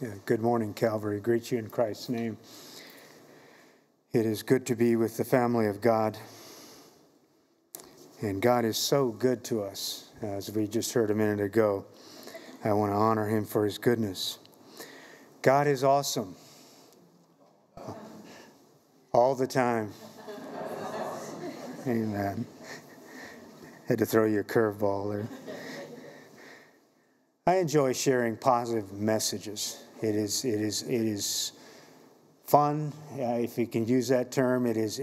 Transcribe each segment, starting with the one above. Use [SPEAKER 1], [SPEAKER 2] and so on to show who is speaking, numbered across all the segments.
[SPEAKER 1] Good morning, Calvary. Greet you in Christ's name. It is good to be with the family of God. And God is so good to us. As we just heard a minute ago, I want to honor Him for His goodness. God is awesome. All the time. Amen. Had to throw you a curveball there. I enjoy sharing positive messages. It is fun, if you can use that term. It's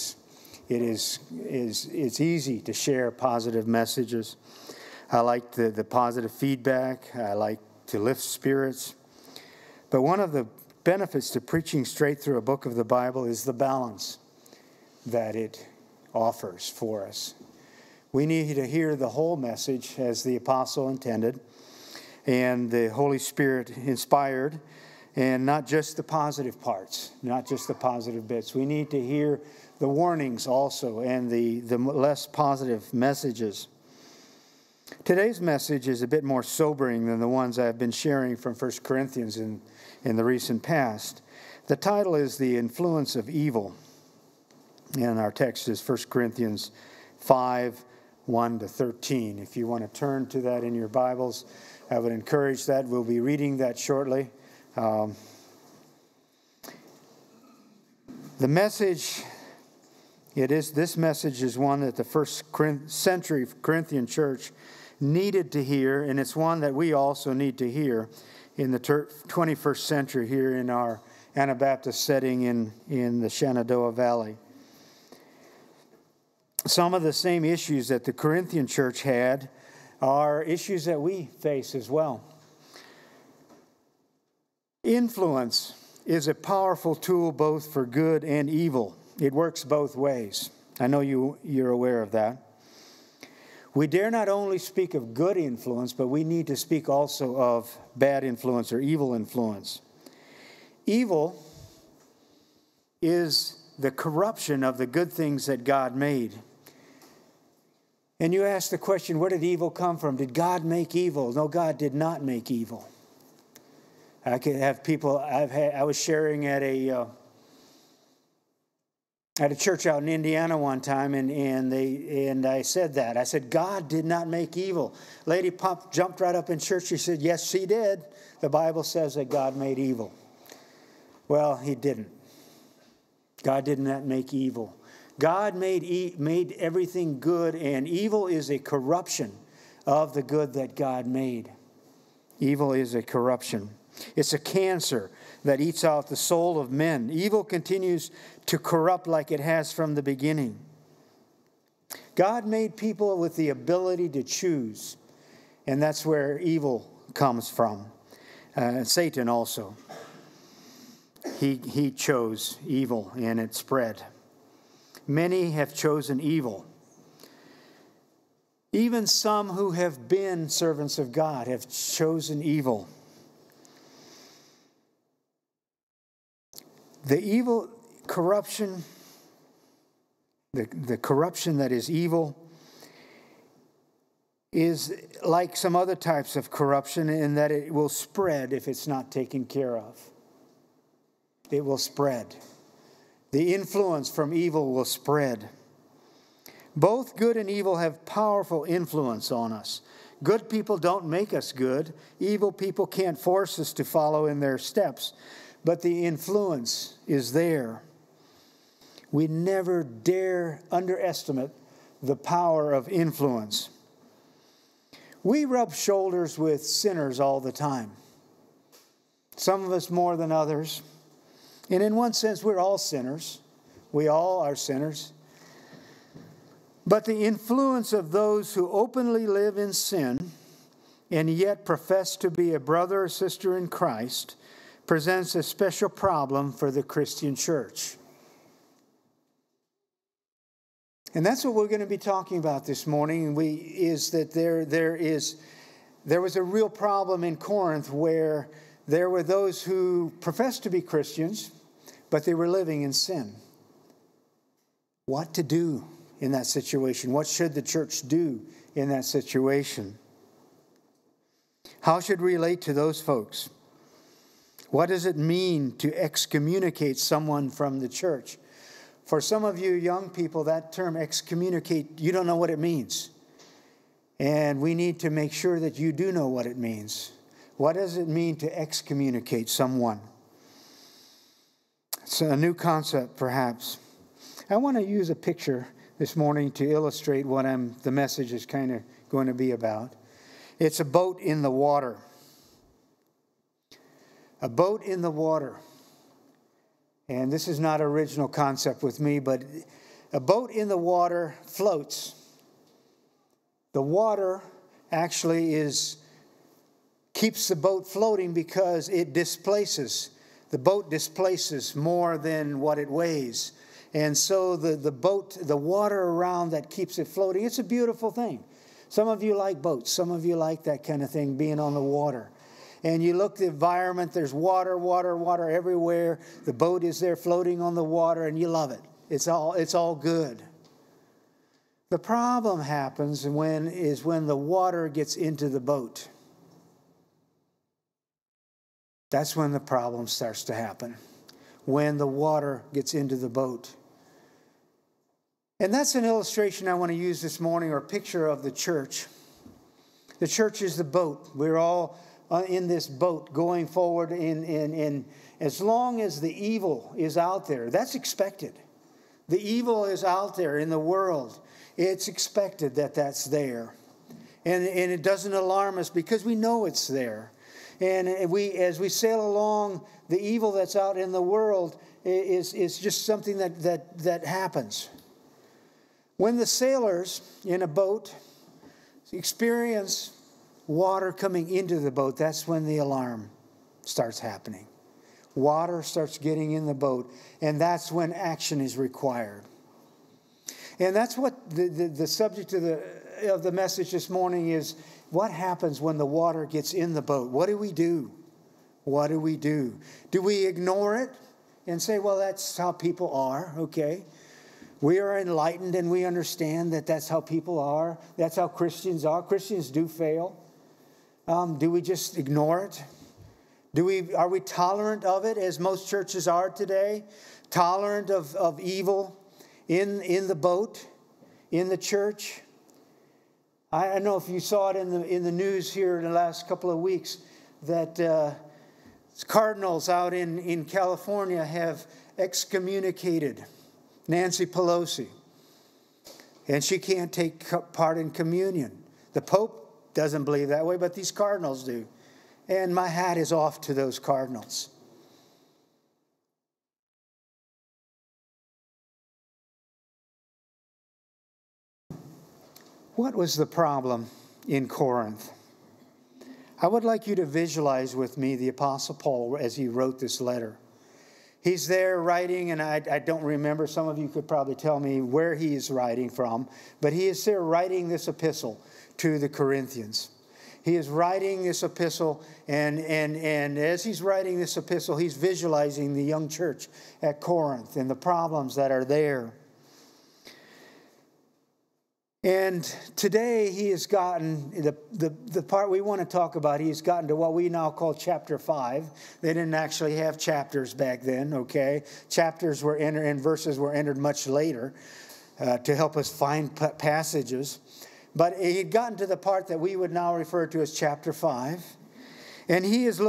[SPEAKER 1] easy to share positive messages. I like the positive feedback. I like to lift spirits. But one of the benefits to preaching straight through a book of the Bible is the balance that it offers for us. We need to hear the whole message as the apostle intended, and the Holy Spirit inspired, and not just the positive parts, not just the positive bits. We need to hear the warnings also, and the less positive messages. Today's message is a bit more sobering than the ones I've been sharing from 1 Corinthians in the recent past. The title is The Influence of Evil, and our text is 1 Corinthians 5, 1 to 13. If you want to turn to that in your Bibles, I would encourage that. We'll be reading that shortly. The message, this message is one that the first century Corinthian church needed to hear, and it's one that we also need to hear in the 21st century here in our Anabaptist setting in the Shenandoah Valley. Some of the same issues that the Corinthian church had are issues that we face as well. Influence is a powerful tool both for good and evil. It works both ways. I know you're aware of that. We dare not only speak of good influence, but we need to speak also of bad influence or evil influence. Evil is the corruption of the good things that God made. And you ask the question, where did evil come from? Did God make evil? No, God did not make evil. I could have people. I was sharing at a church out in Indiana one time, and I said that. I said, God did not make evil. Lady jumped right up in church. She said, yes, she did. The Bible says that God made evil. Well, He didn't. God did not make evil. God made everything good, and evil is a corruption of the good that God made. Evil is a corruption. It's a cancer that eats out the soul of men. Evil continues to corrupt like it has from the beginning. God made people with the ability to choose, and that's where evil comes from. Satan also. He chose evil, and it spread. Many have chosen evil. Even some who have been servants of God have chosen evil. The evil corruption, the corruption that is evil, is like some other types of corruption in that it will spread if it's not taken care of. It will spread. The influence from evil will spread. Both good and evil have powerful influence on us. Good people don't make us good. Evil people can't force us to follow in their steps. But the influence is there. We never dare underestimate the power of influence. We rub shoulders with sinners all the time. Some of us more than others. And in one sense, we're all sinners. We all are sinners. But the influence of those who openly live in sin and yet profess to be a brother or sister in Christ presents a special problem for the Christian church. And that's what we're going to be talking about this morning. Is that there was a real problem in Corinth where there were those who professed to be Christians, but they were living in sin. What to do in that situation? What should the church do in that situation? How should we relate to those folks? What does it mean to excommunicate someone from the church? For some of you young people, that term excommunicate, you don't know what it means. And we need to make sure that you do know what it means. What does it mean to excommunicate someone? It's a new concept, perhaps. I want to use a picture this morning to illustrate what the message is kind of going to be about. It's a boat in the water. A boat in the water. And this is not an original concept with me, but a boat in the water floats. The water actually keeps the boat floating because it displaces. The boat displaces more than what it weighs. And so the water around that keeps it floating, it's a beautiful thing. Some of you like boats. Some of you like that kind of thing, being on the water. And you look at the environment, there's water, water, water everywhere. The boat is there floating on the water, and you love it. It's all good. The problem happens when the water gets into the boat. That's when the problem starts to happen. When the water gets into the boat. And that's an illustration I want to use this morning, or a picture of the church. The church is the boat. We're all in this boat going forward in as long as the evil is out there. That's expected. The evil is out there in the world. It's expected that that's there. And it doesn't alarm us because we know it's there. And as we sail along, the evil that's out in the world is just something that happens. When the sailors in a boat experience water coming into the boat, that's when the alarm starts happening. Water starts getting in the boat, and that's when action is required. And that's what the subject of the message this morning is. What happens when the water gets in the boat? What do we do? What do we do? Do we ignore it and say, well, that's how people are, okay? We are enlightened and we understand that that's how people are. That's how Christians are. Christians do fail. Do we just ignore it? Are we tolerant of it, as most churches are today? Tolerant of evil in the boat, in the church? I don't know if you saw it in the news here in the last couple of weeks that cardinals out in California have excommunicated Nancy Pelosi, and she can't take part in communion. The Pope doesn't believe that way, but these cardinals do. And my hat is off to those cardinals. What was the problem in Corinth? I would like you to visualize with me the Apostle Paul as he wrote this letter. He's there writing, and I don't remember. Some of you could probably tell me where he is writing from. But he is there writing this epistle to the Corinthians. He is writing this epistle, and as he's writing this epistle, he's visualizing the young church at Corinth and the problems that are there. And today he has gotten, the part we want to talk about, he has gotten to what we now call chapter 5. They didn't actually have chapters back then, okay? Chapters were entered and verses were entered much later to help us find passages. But he had gotten to the part that we would now refer to as chapter 5. And he is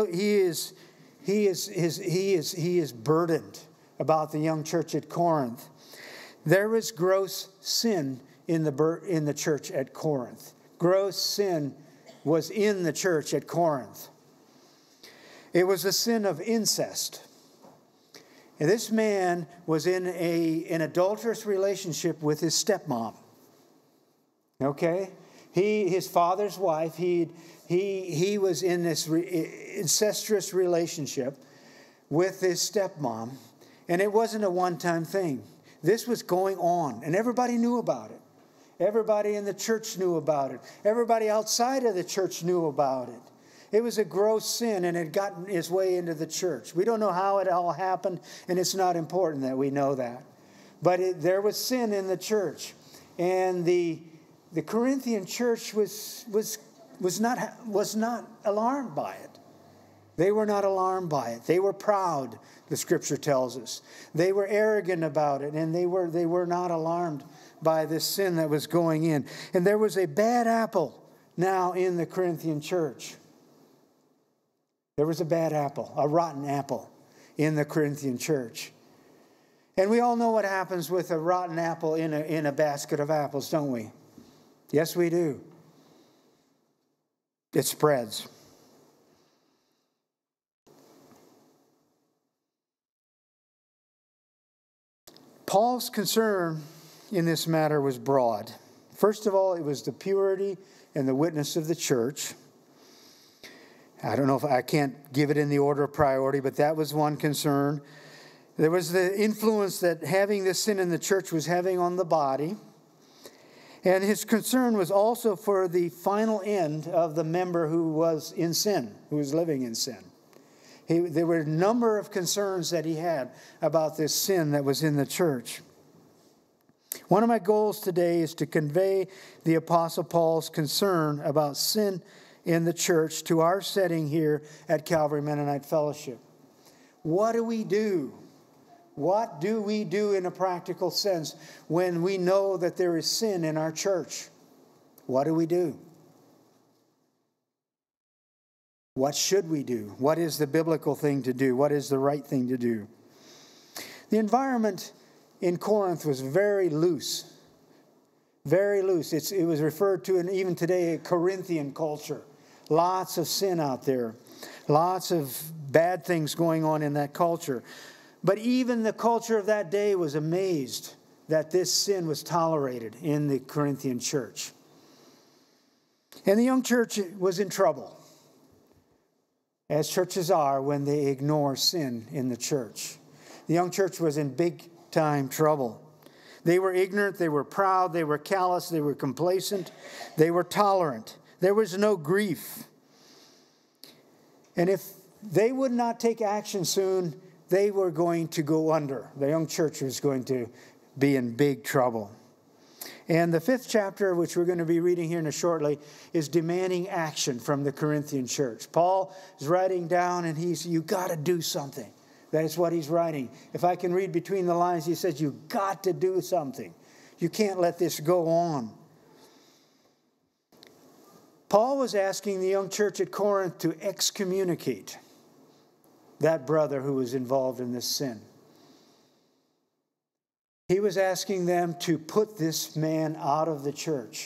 [SPEAKER 1] burdened about the young church at Corinth. There was gross sin in the church at Corinth. Gross sin was in the church at Corinth. It was the sin of incest. And this man was in an adulterous relationship with his stepmom. Okay? His father's wife, he was in this incestuous relationship with his stepmom. And it wasn't a one-time thing. This was going on, and everybody knew about it. Everybody in the church knew about it. Everybody outside of the church knew about it. It was a gross sin, and it had gotten its way into the church. We don't know how it all happened, and it's not important that we know that. But there was sin in the church, and the Corinthian church was not alarmed by it. They were not alarmed by it. They were proud, the Scripture tells us. They were arrogant about it, and they were not alarmed by this sin that was going in. And there was a bad apple now in the Corinthian church. There was a bad apple, a rotten apple in the Corinthian church. And we all know what happens with a rotten apple in a basket of apples, don't we? Yes, we do. It spreads. Paul's concern in this matter was broad. First of all, it was the purity and the witness of the church. I don't know if I can't give it in the order of priority, but that was one concern. There was the influence that having this sin in the church was having on the body. And his concern was also for the final end of the member who was in sin, who was living in sin. There were a number of concerns that he had about this sin that was in the church. One of my goals today is to convey the Apostle Paul's concern about sin in the church to our setting here at Calvary Mennonite Fellowship. What do we do? What do we do in a practical sense when we know that there is sin in our church? What do we do? What should we do? What is the biblical thing to do? What is the right thing to do? The environment in Corinth was very loose. Very loose. It was referred to, and even today, a Corinthian culture. Lots of sin out there. Lots of bad things going on in that culture. But even the culture of that day was amazed that this sin was tolerated in the Corinthian church. And the young church was in trouble, as churches are when they ignore sin in the church. The young church was in big time trouble. They were ignorant, they were proud, they were callous, they were complacent, they were tolerant. There was no grief. And if they would not take action soon, they were going to go under. The young church was going to be in big trouble. And the 5th chapter, which we're going to be reading here shortly, is demanding action from the Corinthian church. Paul is writing down, and you got to do something. That is what he's writing. If I can read between the lines, he says, you got to do something. You can't let this go on. Paul was asking the young church at Corinth to excommunicate that brother who was involved in this sin. He was asking them to put this man out of the church.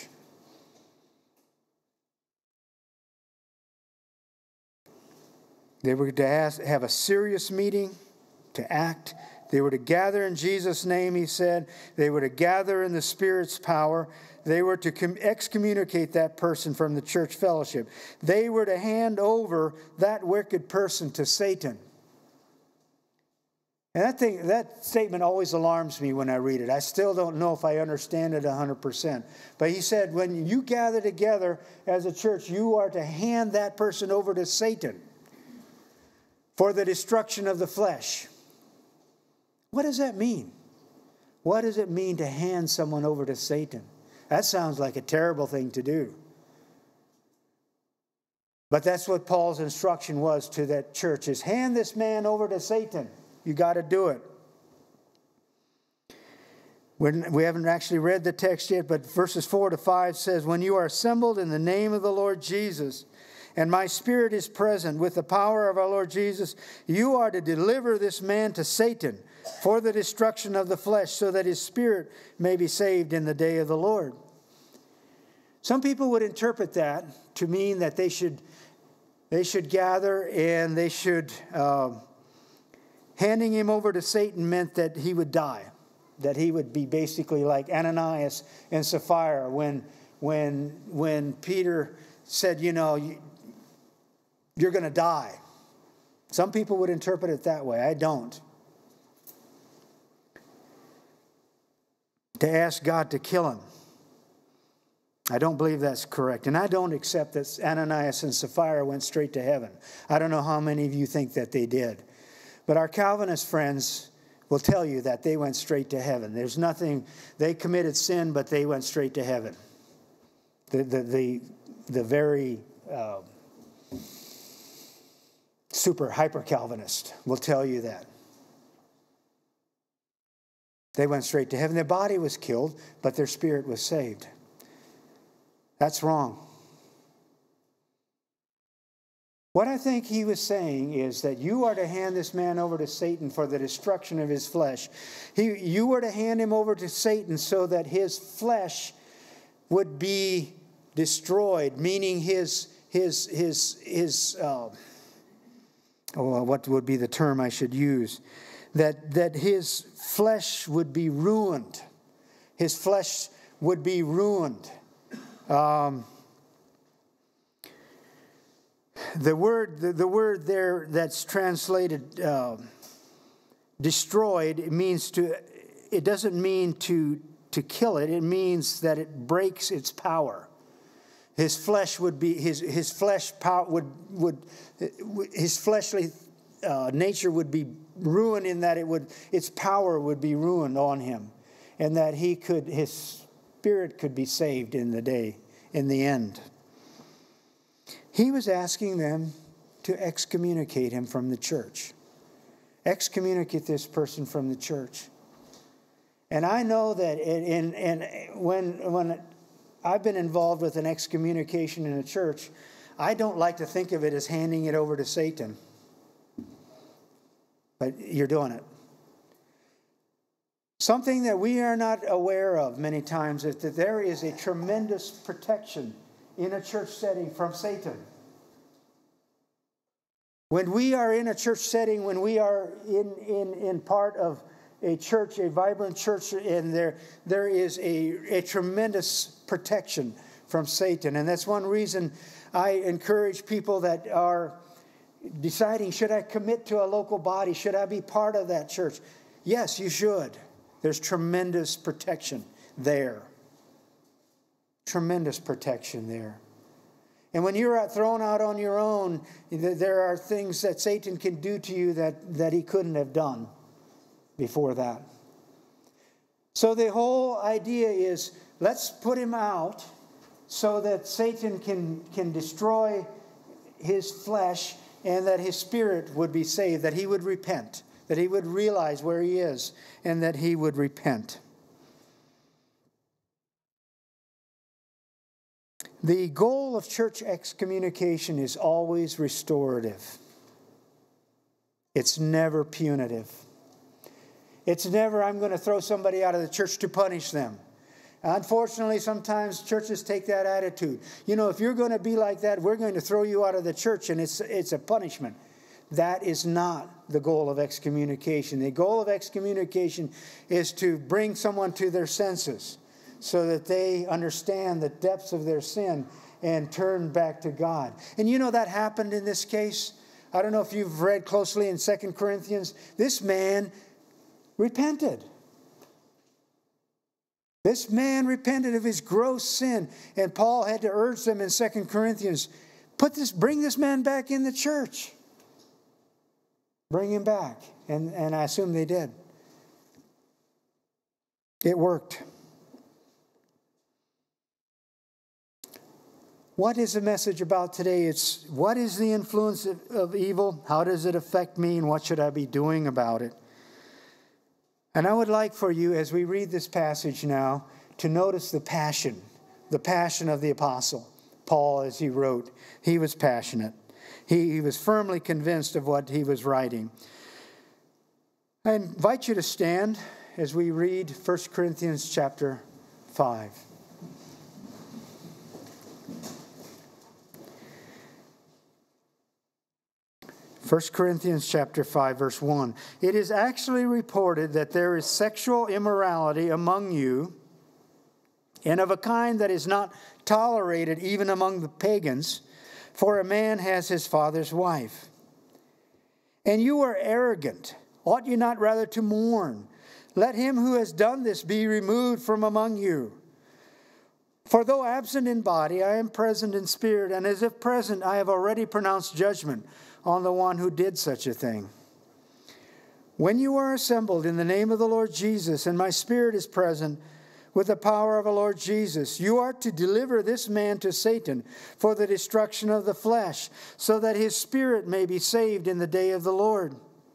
[SPEAKER 1] They were to have a serious meeting, to act. They were to gather in Jesus' name, he said. They were to gather in the Spirit's power. They were to excommunicate that person from the church fellowship. They were to hand over that wicked person to Satan. And that statement always alarms me when I read it. I still don't know if I understand it 100%. But he said, when you gather together as a church, you are to hand that person over to Satan for the destruction of the flesh. What does that mean? What does it mean to hand someone over to Satan? That sounds like a terrible thing to do. But that's what Paul's instruction was to that church, is hand this man over to Satan. You got to do it. We haven't actually read the text yet, but verses 4 to 5 says, when you are assembled in the name of the Lord Jesus, and my spirit is present with the power of our Lord Jesus, you are to deliver this man to Satan for the destruction of the flesh, so that his spirit may be saved in the day of the Lord. Some people would interpret that to mean that they should gather and they should... handing him over to Satan meant that he would die, that he would be basically like Ananias and Sapphira when Peter said, you're going to die. Some people would interpret it that way. I don't. To ask God to kill him. I don't believe that's correct. And I don't accept that Ananias and Sapphira went straight to heaven. I don't know how many of you think that they did. But our Calvinist friends will tell you that they went straight to heaven. There's nothing, they committed sin, but they went straight to heaven. The very super hyper Calvinist will tell you that. They went straight to heaven. Their body was killed, but their spirit was saved. That's wrong. What I think he was saying is that you are to hand this man over to Satan for the destruction of his flesh. You were to hand him over to Satan so that his flesh would be destroyed, meaning what would be the term I should use? That his flesh would be ruined. His flesh would be ruined. The word there that's translated destroyed, it doesn't mean to kill it. It means that it breaks its power. His flesh would be his flesh power his fleshly nature would be ruined in that its power would be ruined on him, and that his spirit could be saved in the end. He was asking them to excommunicate him from the church. Excommunicate this person from the church. And I know that when I've been involved with an excommunication in a church, I don't like to think of it as handing it over to Satan. But you're doing it. Something that we are not aware of many times is that there is a tremendous protection in a church setting from Satan. When we are in a church setting, when we are in part of a church, a vibrant church, and there is a tremendous protection from Satan. And that's one reason I encourage people that are deciding, should I commit to a local body? Should I be part of that church? Yes, you should. There's tremendous protection there. Tremendous protection there. And when you're thrown out on your own, there are things that Satan can do to you that he couldn't have done before that. So the whole idea is, let's put him out so that Satan can destroy his flesh and that his spirit would be saved, that he would repent, that he would realize where he is, and that he would repent. The goal of church excommunication is always restorative. It's never punitive. It's never, I'm going to throw somebody out of the church to punish them. Unfortunately, sometimes churches take that attitude. If you're going to be like that, we're going to throw you out of the church, and it's a punishment. That is not the goal of excommunication. The goal of excommunication is to bring someone to their senses so that they understand the depths of their sin and turn back to God. And that happened in this case. I don't know if you've read closely in 2 Corinthians. This man repented. This man repented of his gross sin. And Paul had to urge them in 2 Corinthians, bring this man back in the church. Bring him back. And I assume they did. It worked. What is the message about today? It's what is the influence of evil? How does it affect me? And what should I be doing about it? And I would like for you, as we read this passage now, to notice the passion of the apostle. Paul, as he wrote, he was passionate. He was firmly convinced of what he was writing. I invite you to stand as we read 1 Corinthians chapter 5. 1 Corinthians chapter 5, verse 1. It is actually reported that there is sexual immorality among you, and of a kind that is not tolerated even among the pagans, for a man has his father's wife. And you are arrogant. Ought you not rather to mourn? Let him who has done this be removed from among you. For though absent in body, I am present in spirit, and as if present, I have already pronounced judgment on the one who did such a thing. When you are assembled in the name of the Lord Jesus, and my spirit is present with the power of the Lord Jesus. You are to deliver this man to Satan for the destruction of the flesh, so that his spirit may be saved in the day of the Lord.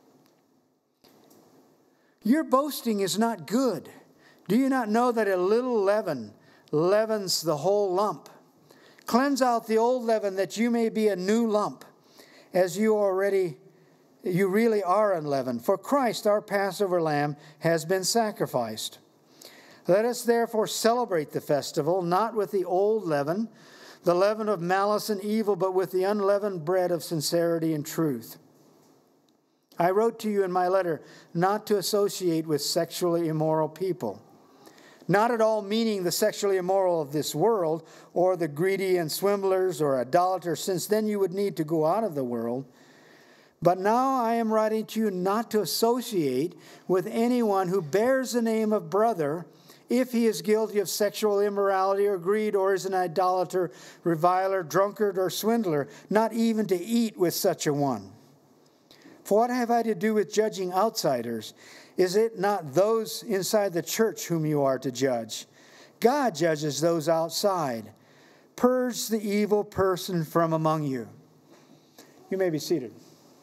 [SPEAKER 1] Your boasting is not good. Do you not know that a little leaven leavens the whole lump? Cleanse out the old leaven, that you may be a new lump, as you really are unleavened. For Christ, our Passover lamb, has been sacrificed. Let us therefore celebrate the festival, not with the old leaven, the leaven of malice and evil, but with the unleavened bread of sincerity and truth. I wrote to you in my letter not to associate with sexually immoral people. Not at all meaning the sexually immoral of this world, or the greedy and swindlers or idolaters, since then you would need to go out of the world. But now I am writing to you not to associate with anyone who bears the name of brother, if he is guilty of sexual immorality or greed, or is an idolater, reviler, drunkard, or swindler, not even to eat with such a one. For what have I to do with judging outsiders? Is it not those inside the church whom you are to judge? God judges those outside. Purge the evil person from among you. You may be seated.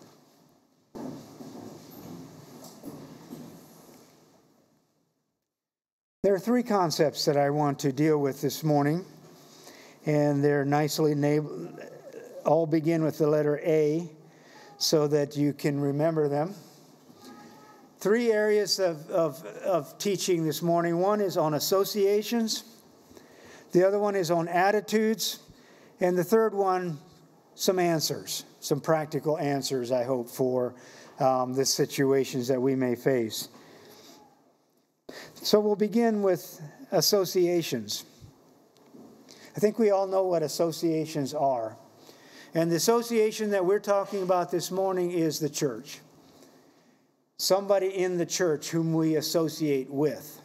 [SPEAKER 1] There are three concepts that I want to deal with this morning, and they're nicely all begin with the letter A, so that you can remember them. Three areas of teaching this morning. One is on associations. The other one is on attitudes. And the third one, some answers, some practical answers, I hope, for the situations that we may face. So we'll begin with associations. I think we all know what associations are. And the association that we're talking about this morning is the church. Somebody in the church whom we associate with.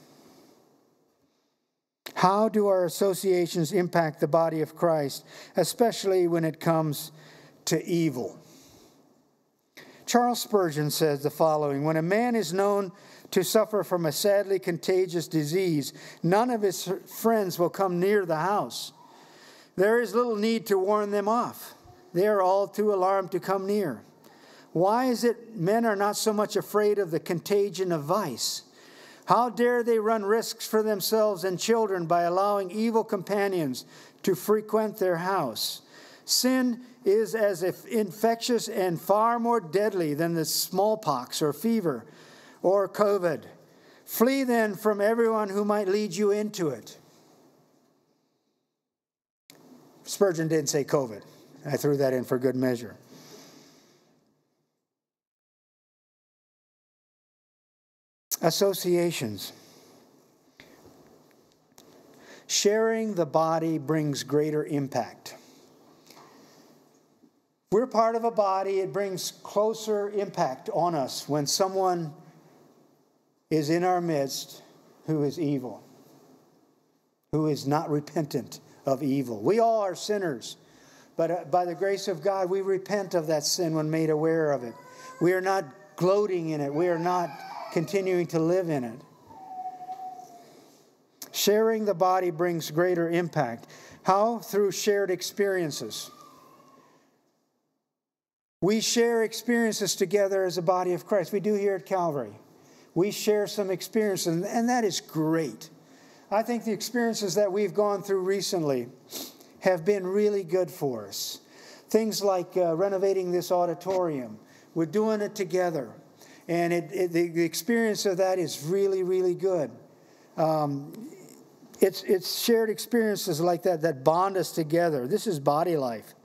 [SPEAKER 1] How do our associations impact the body of Christ, especially when it comes to evil? Charles Spurgeon says the following: when a man is known to suffer from a sadly contagious disease, none of his friends will come near the house. There is little need to warn them off. They are all too alarmed to come near. Why is it men are not so much afraid of the contagion of vice? How dare they run risks for themselves and children by allowing evil companions to frequent their house? Sin is as if infectious and far more deadly than the smallpox or fever or COVID. Flee then from everyone who might lead you into it. Spurgeon didn't say COVID. I threw that in for good measure. Associations. Sharing the body brings greater impact. We're part of a body. It brings closer impact on us when someone is in our midst who is evil, who is not repentant of evil. We all are sinners, but by the grace of God, we repent of that sin when made aware of it. We are not gloating in it. We are not continuing to live in it. Sharing the body brings greater impact. How? Through shared experiences. We share experiences together as a body of Christ. We do here at Calvary. We share some experiences, and that is great. I think the experiences that we've gone through recently have been really good for us. Things like renovating this auditorium. We're doing it together. And the experience of that is really, really good. It's shared experiences like that bond us together. This is body life.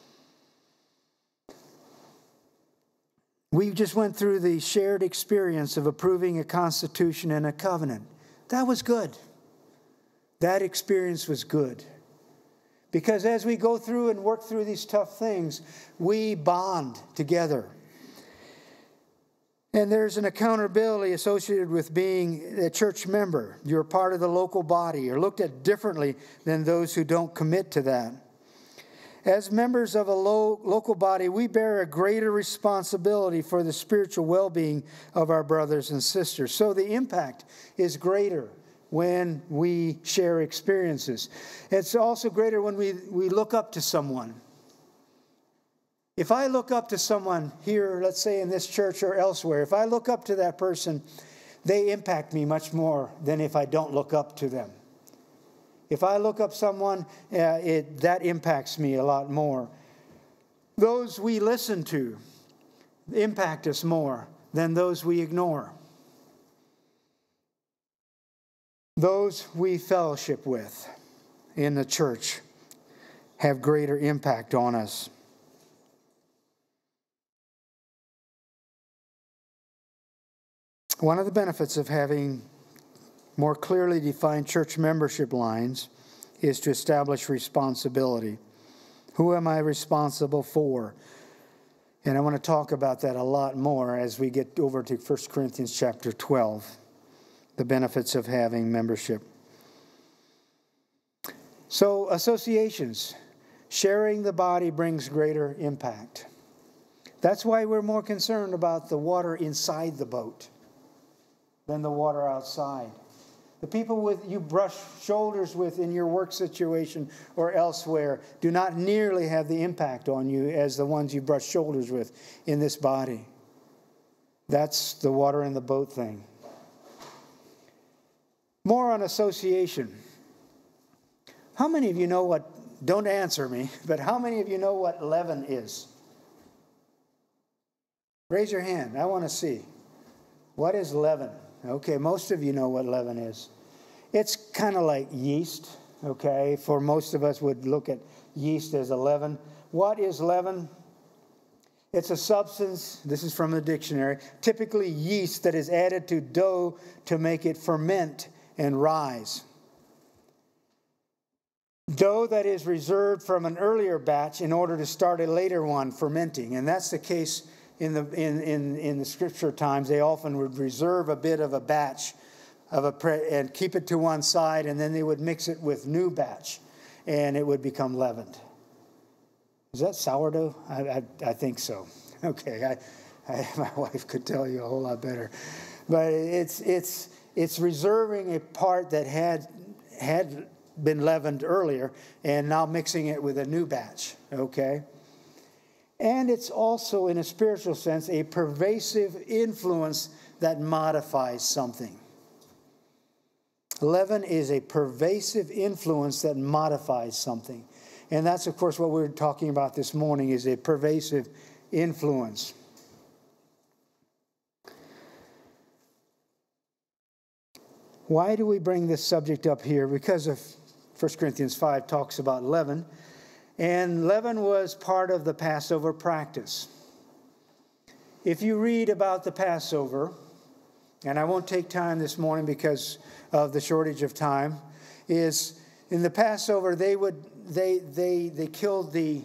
[SPEAKER 1] We just went through the shared experience of approving a constitution and a covenant. That was good. That experience was good. Because as we go through and work through these tough things, we bond together. And there's an accountability associated with being a church member. You're part of the local body. You're looked at differently than those who don't commit to that. As members of a local body, we bear a greater responsibility for the spiritual well-being of our brothers and sisters. So the impact is greater when we share experiences. It's also greater when we look up to someone. If I look up to someone here, let's say in this church or elsewhere, if I look up to that person, they impact me much more than if I don't look up to them. If I look up someone, that impacts me a lot more. Those we listen to impact us more than those we ignore. Those we fellowship with in the church have greater impact on us. One of the benefits of having more clearly defined church membership lines is to establish responsibility. Who am I responsible for? And I want to talk about that a lot more as we get over to 1 Corinthians chapter 12, the benefits of having membership. So, associations, sharing the body brings greater impact. That's why we're more concerned about the water inside the boat than the water outside. The people you brush shoulders with in your work situation or elsewhere do not nearly have the impact on you as the ones you brush shoulders with in this body. That's the water in the boat thing. More on association. How many of you know what, don't answer me, but how many of you know what leaven is? Raise your hand. I want to see. What is leaven? Okay, most of you know what leaven is. It's kind of like yeast, okay? For most of us would look at yeast as a leaven. What is leaven? It's a substance, this is from the dictionary, typically yeast that is added to dough to make it ferment and rise. Dough that is reserved from an earlier batch in order to start a later one fermenting. And that's the case in the scripture times. They often would reserve a bit of a batch and keep it to one side, and then they would mix it with new batch, and it would become leavened. Is that sourdough? I think so. Okay, my wife could tell you a whole lot better, but it's reserving a part that had been leavened earlier, and now mixing it with a new batch. Okay. And it's also, in a spiritual sense, a pervasive influence that modifies something. Leaven is a pervasive influence that modifies something. And that's, of course, what we're talking about this morning, is a pervasive influence. Why do we bring this subject up here? Because of 1 Corinthians 5 talks about leaven. And leaven was part of the Passover practice. If you read about the Passover, and I won't take time this morning because of the shortage of time, is in the Passover they killed the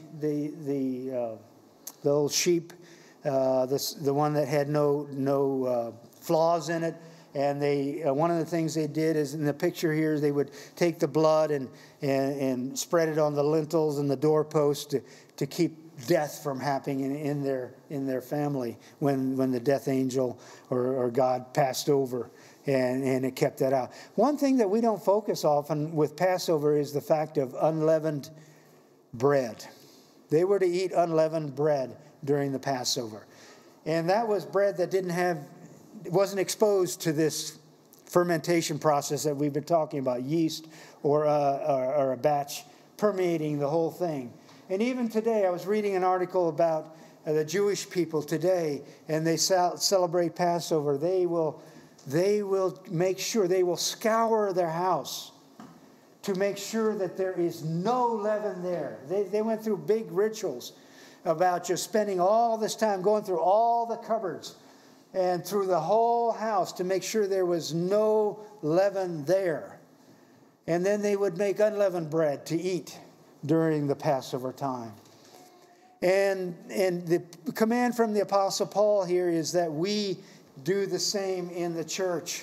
[SPEAKER 1] old sheep, the one that had no flaws in it. And one of the things they did is, in the picture here, they would take the blood and spread it on the lintels and the doorpost to keep death from happening in their family when the death angel or God passed over, and it kept that out. One thing that we don't focus often with Passover is the fact of unleavened bread. They were to eat unleavened bread during the Passover, and that was bread that wasn't exposed to this fermentation process that we've been talking about, yeast or a batch permeating the whole thing. And even today, I was reading an article about the Jewish people today, and they celebrate Passover. They will make sure, they will scour their house to make sure that there is no leaven there. They went through big rituals about just spending all this time going through all the cupboards and through the whole house to make sure there was no leaven there. And then they would make unleavened bread to eat during the Passover time. And the command from the Apostle Paul here is that we do the same in the church.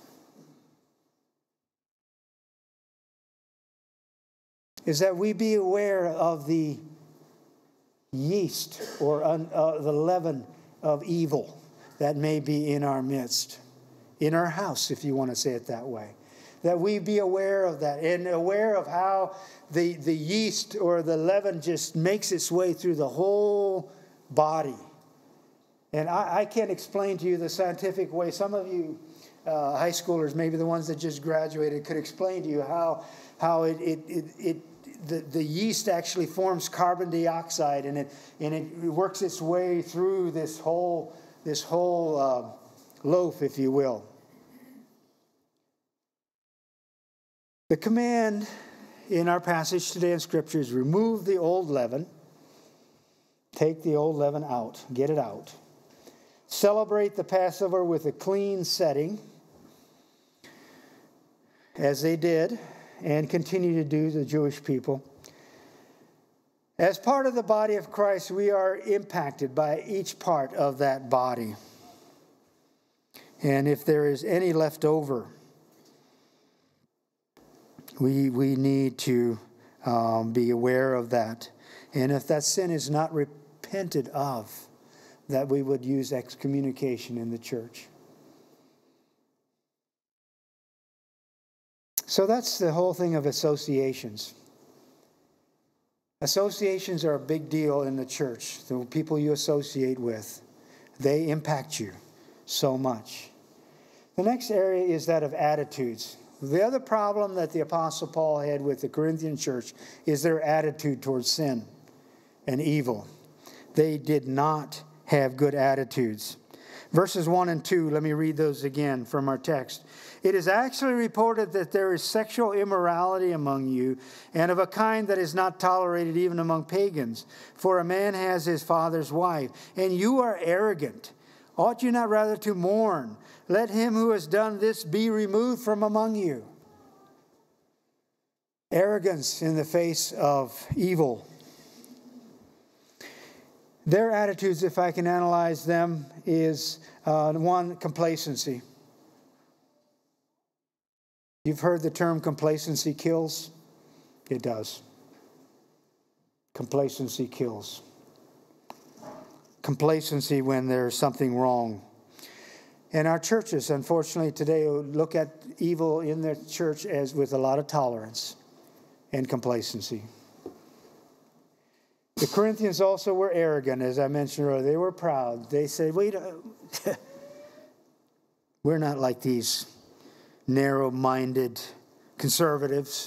[SPEAKER 1] Is that we be aware of the yeast or the leaven of evil that may be in our midst, in our house, if you want to say it that way. that we be aware of that and aware of how the yeast or the leaven just makes its way through the whole body. And I can't explain to you the scientific way. Some of you high schoolers, maybe the ones that just graduated, could explain to you how the yeast actually forms carbon dioxide, and it works its way through this whole loaf, if you will. The command in our passage today in Scripture is remove the old leaven. Take the old leaven out. Get it out. Celebrate the Passover with a clean setting, as they did and continue to do, the Jewish people. As part of the body of Christ, we are impacted by each part of that body. And if there is any left over, we need to be aware of that. And if that sin is not repented of, that we would use excommunication in the church. So that's the whole thing of associations. Associations are a big deal in the church. The people you associate with, they impact you so much. The next area is that of attitudes. The other problem that the Apostle Paul had with the Corinthian church is their attitude towards sin and evil. They did not have good attitudes. Verses 1 and 2, let me read those again from our text. It is actually reported that there is sexual immorality among you, and of a kind that is not tolerated even among pagans. For a man has his father's wife, and you are arrogant. Ought you not rather to mourn? Let him who has done this be removed from among you. Arrogance in the face of evil. Their attitudes, if I can analyze them, is one, complacency. You've heard the term complacency kills? It does. Complacency kills. Complacency when there's something wrong. And our churches, unfortunately, today look at evil in their church as with a lot of tolerance and complacency. The Corinthians also were arrogant, as I mentioned earlier. They were proud. They said, we're not like these narrow-minded conservatives.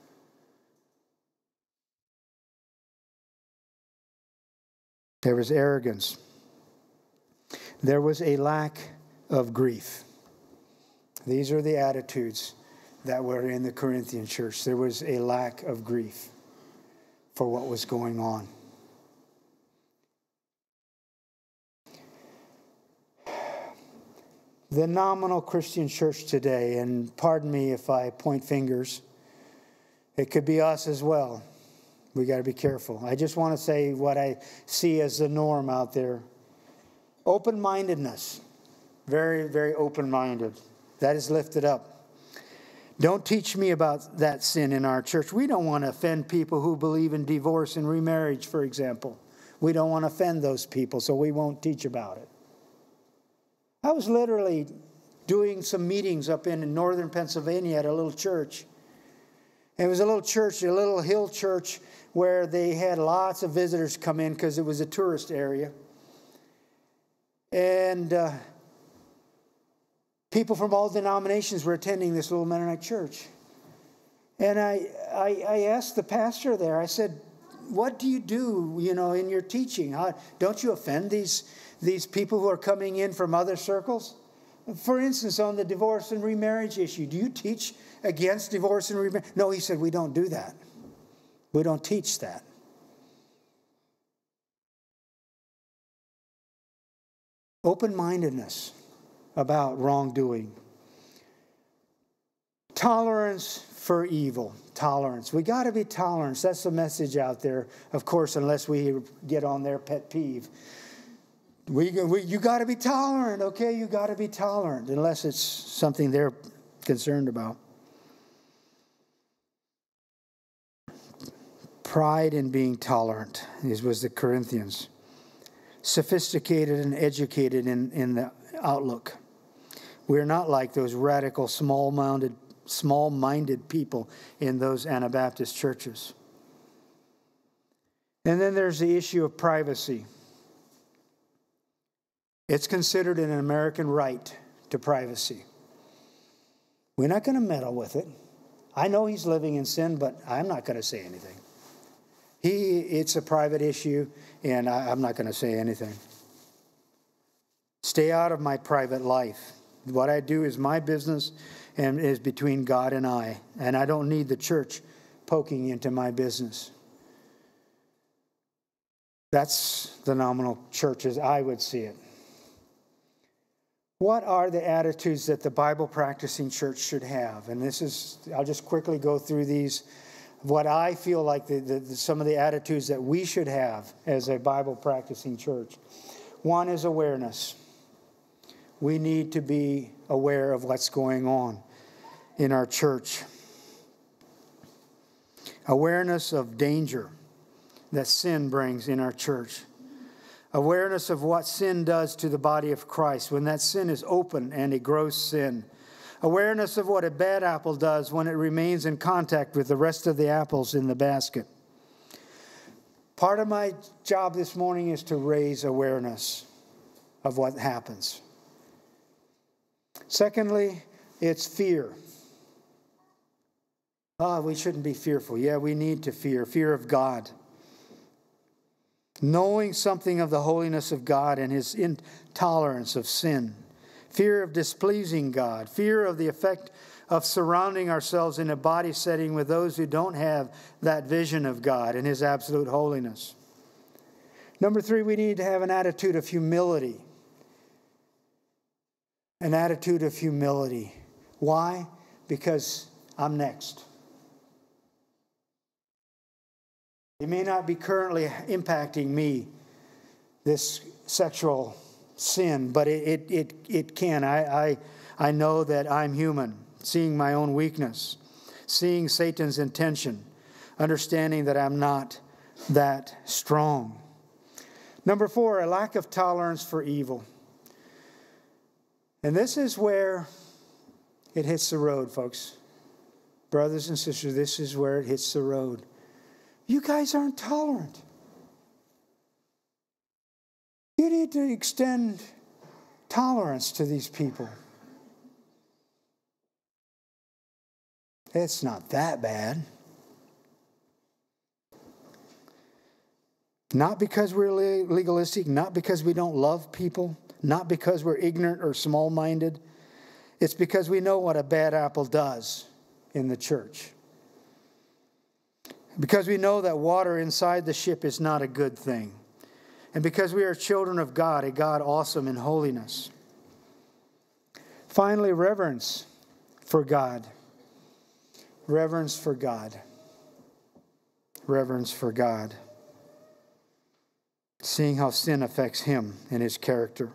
[SPEAKER 1] There was arrogance. There was a lack of grief. These are the attitudes that were in the Corinthian church. There was a lack of grief for what was going on. The nominal Christian church today, and pardon me if I point fingers, it could be us as well. We got to be careful. I just want to say what I see as the norm out there. Open-mindedness. Very, very open-minded. That is lifted up. Don't teach me about that sin in our church. We don't want to offend people who believe in divorce and remarriage, for example. We don't want to offend those people, so we won't teach about it. I was literally doing some meetings up in northern Pennsylvania at a little church. It was a little church, a little hill church, where they had lots of visitors come in because it was a tourist area. And people from all denominations were attending this little Mennonite church. And I asked the pastor there, I said, what do you do, in your teaching? Don't you offend these people who are coming in from other circles? For instance, on the divorce and remarriage issue, do you teach against divorce and remarriage? No, he said, we don't do that. We don't teach that. Open-mindedness about wrongdoing. Tolerance for evil. Tolerance. We got to be tolerant. That's the message out there, of course, unless we get on their pet peeve. You got to be tolerant, okay? You got to be tolerant, unless it's something they're concerned about. Pride in being tolerant. This was the Corinthians. Sophisticated and educated in the outlook. We're not like those radical, small-minded small-minded people in those Anabaptist churches. And then there's the issue of privacy. It's considered an American right to privacy. We're not going to meddle with it. I know he's living in sin, but I'm not going to say anything. It's a private issue, and I'm not going to say anything. Stay out of my private life. What I do is my business and is between God and I don't need the church poking into my business. That's the nominal church as I would see it. What are the attitudes that the Bible-practicing church should have? And I'll just quickly go through these. What I feel like some of the attitudes that we should have as a Bible-practicing church. One is awareness. We need to be aware of what's going on in our church. Awareness of danger that sin brings in our church. Awareness of what sin does to the body of Christ when that sin is open and a gross sin. Awareness of what a bad apple does when it remains in contact with the rest of the apples in the basket. Part of my job this morning is to raise awareness of what happens. Secondly, it's fear. We shouldn't be fearful. Yeah, we need to fear. Fear of God. Knowing something of the holiness of God and His intolerance of sin. Fear of displeasing God. Fear of the effect of surrounding ourselves in a body setting with those who don't have that vision of God and His absolute holiness. Number 3, we need to have an attitude of humility. An attitude of humility. Why? Because I'm next. It may not be currently impacting me, this sexual sin, but it can. I know that I'm human, seeing my own weakness, seeing Satan's intention, understanding that I'm not that strong. Number 4, a lack of tolerance for evil. And this is where it hits the road, folks. Brothers and sisters, this is where it hits the road. You guys aren't tolerant. You need to extend tolerance to these people. It's not that bad. Not because we're legalistic, not because we don't love people, not because we're ignorant or small-minded. It's because we know what a bad apple does in the church. Because we know that water inside the ship is not a good thing. And because we are children of God, a God awesome in holiness. Finally, reverence for God. Reverence for God. Reverence for God. Seeing how sin affects Him and His character.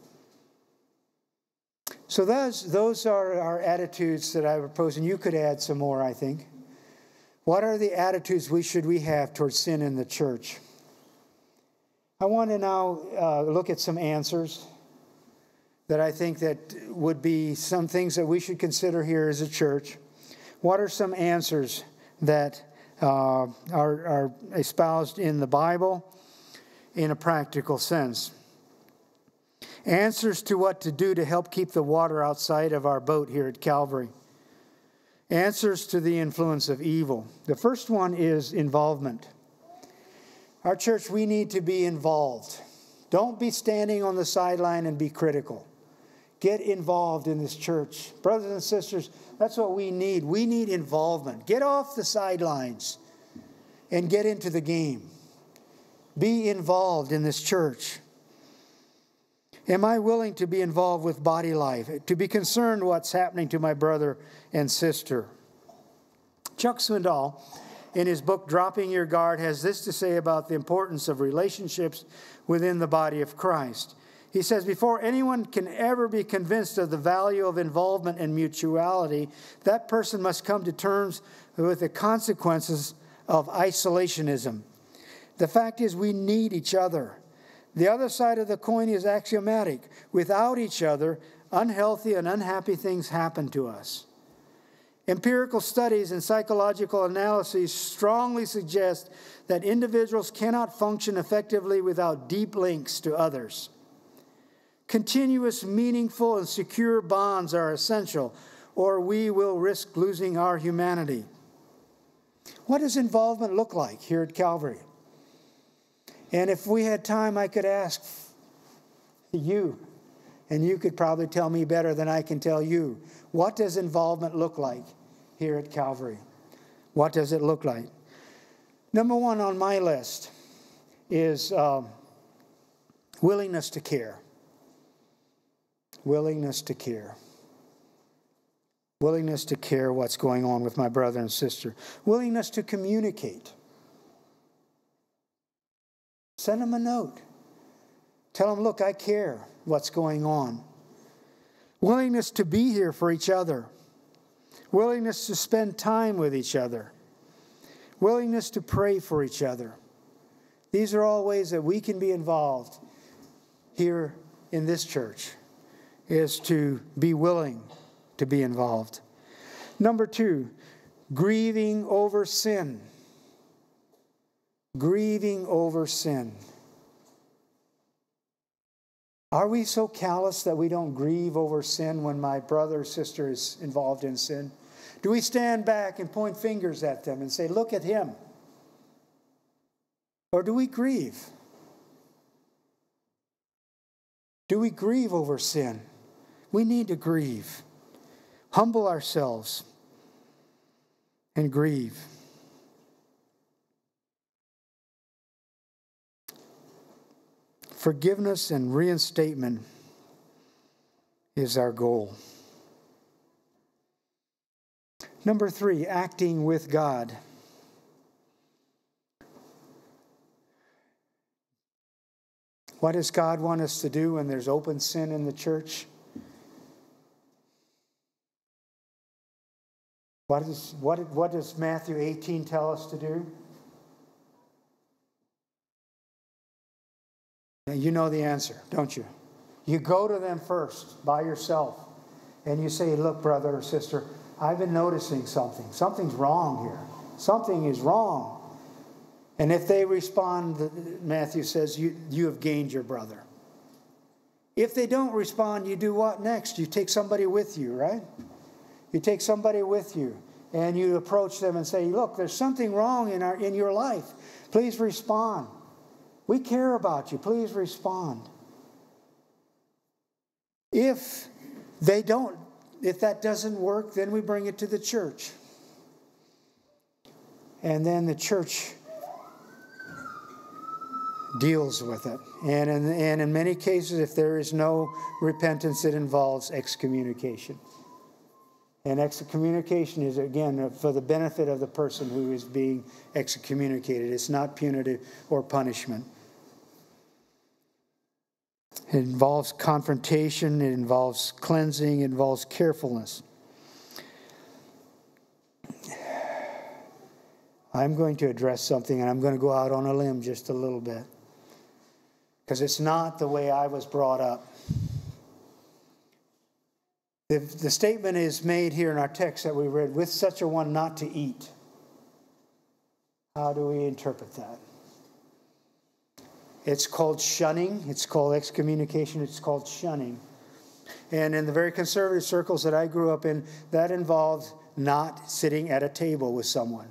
[SPEAKER 1] So those are our attitudes that I propose, and you could add some more, I think. What are the attitudes we have towards sin in the church? I want to now look at some answers that I think that would be some things that we should consider here as a church. What are some answers that are espoused in the Bible in a practical sense? Answers to what to do to help keep the water outside of our boat here at Calvary. Answers to the influence of evil. The first one is involvement. Our church, we need to be involved. Don't be standing on the sideline and be critical. Get involved in this church. Brothers and sisters, that's what we need. We need involvement. Get off the sidelines and get into the game. Be involved in this church. Am I willing to be involved with body life? To be concerned what's happening to my brother and sister? Chuck Swindoll, in his book, Dropping Your Guard, has this to say about the importance of relationships within the body of Christ. He says, before anyone can ever be convinced of the value of involvement and mutuality, that person must come to terms with the consequences of isolationism. The fact is, we need each other. The other side of the coin is axiomatic. Without each other, unhealthy and unhappy things happen to us. Empirical studies and psychological analyses strongly suggest that individuals cannot function effectively without deep links to others. Continuous, meaningful, and secure bonds are essential, or we will risk losing our humanity. What does involvement look like here at Calvary? And if we had time, I could ask you, and you could probably tell me better than I can tell you. What does involvement look like here at Calvary? What does it look like? Number one on my list is willingness to care. Willingness to care. Willingness to care what's going on with my brother and sister. Willingness to communicate. Send them a note. Tell them, look, I care what's going on. Willingness to be here for each other. Willingness to spend time with each other. Willingness to pray for each other. These are all ways that we can be involved here in this church, is to be willing to be involved. Number two, grieving over sin. Grieving over sin. Are we so callous that we don't grieve over sin when my brother or sister is involved in sin? Do we stand back and point fingers at them and say, look at him? Or do we grieve? Do we grieve over sin? We need to grieve. Humble ourselves and grieve. Forgiveness and reinstatement is our goal. Number three, acting with God. What does God want us to do when there's open sin in the church? What does Matthew 18 tell us to do? You know the answer, don't you? You go to them first by yourself and you say, look, brother or sister, I've been noticing something. Something's wrong here. Something is wrong. And if they respond, Matthew says, you have gained your brother. If they don't respond, you do what next? You take somebody with you, right? You take somebody with you and you approach them and say, look, there's something wrong in your life. Please respond. We care about you. Please respond. If that doesn't work, then we bring it to the church. And then the church deals with it. And in many cases, if there is no repentance, it involves excommunication. And excommunication is, again, for the benefit of the person who is being excommunicated. It's not punitive or punishment. It involves confrontation. It involves cleansing. It involves carefulness. I'm going to address something, and I'm going to go out on a limb just a little bit, because it's not the way I was brought up. The statement is made here in our text that we read, with such a one not to eat. How do we interpret that? It's called shunning. It's called excommunication. It's called shunning. And in the very conservative circles that I grew up in, that involved not sitting at a table with someone.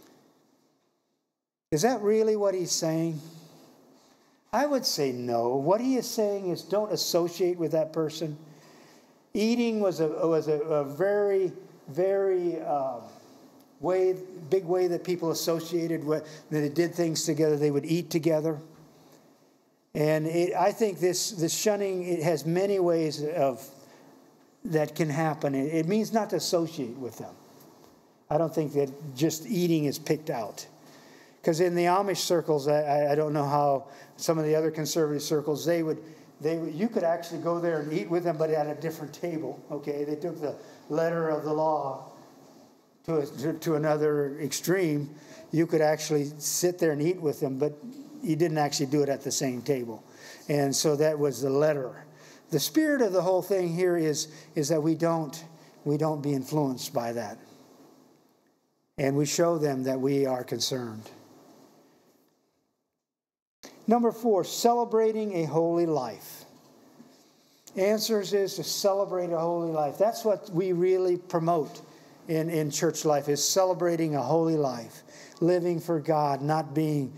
[SPEAKER 1] Is that really what he's saying? I would say no. What he is saying is don't associate with that person. Eating was a very, very big way that people associated with. They did things together. They would eat together. And I think this shunning, it has many ways that can happen. It means not to associate with them. I don't think that just eating is picked out. Because in the Amish circles, I don't know how some of the other conservative circles, you could actually go there and eat with them, but at a different table. Okay, they took the letter of the law to another extreme. You could actually sit there and eat with them, but you didn't actually do it at the same table. And so that was the letter. The spirit of the whole thing here is that we don't be influenced by that. and we show them that we are concerned. Number 4, celebrating a holy life. Answers is to celebrate a holy life. That's what we really promote in church life, is celebrating a holy life, living for God, not being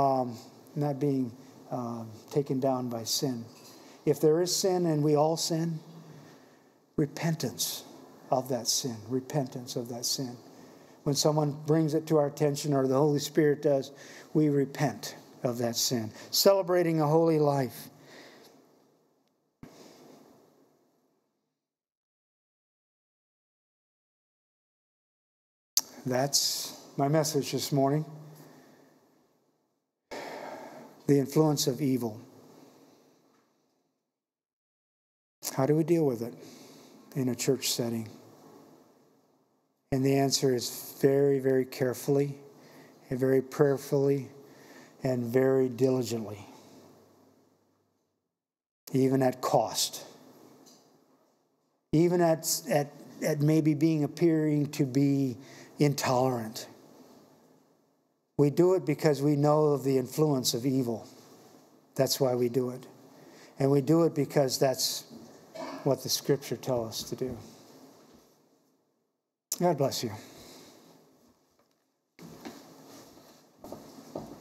[SPEAKER 1] taken down by sin. If there is sin, and we all sin, repentance of that sin. Repentance of that sin. When someone brings it to our attention, or the Holy Spirit does, we repent of that sin. Celebrating a holy life. That's my message this morning. The influence of evil. How do we deal with it in a church setting? And the answer is very, very carefully, and very prayerfully, and very diligently. Even at cost. Even at maybe appearing to be intolerant. We do it because we know of the influence of evil. That's why we do it. And we do it because that's what the Scripture tells us to do. God bless you.